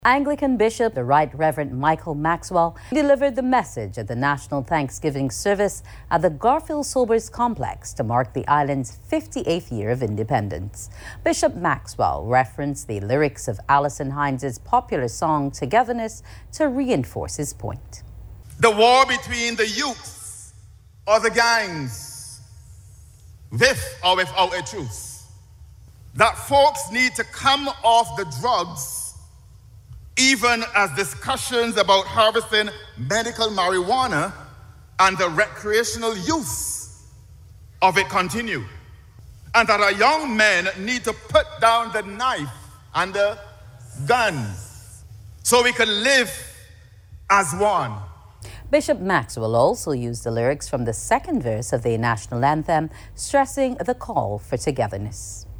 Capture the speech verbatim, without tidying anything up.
Anglican Bishop, the Right Reverend Michael Maxwell, delivered the message at the National Thanksgiving service at the Garfield Sobers Complex to mark the island's fifty-eighth year of independence. Bishop Maxwell referenced the lyrics of Alison Hinds' popular song Togetherness to reinforce his point. The war between the youths or the gangs, with or without a truce. That folks need to come off the drugs even as discussions about harvesting medical marijuana and the recreational use of it continue. And that our young men need to put down the knife and the guns so we can live as one. Bishop Maxwell also used the lyrics from the second verse of the national anthem, stressing the call for togetherness.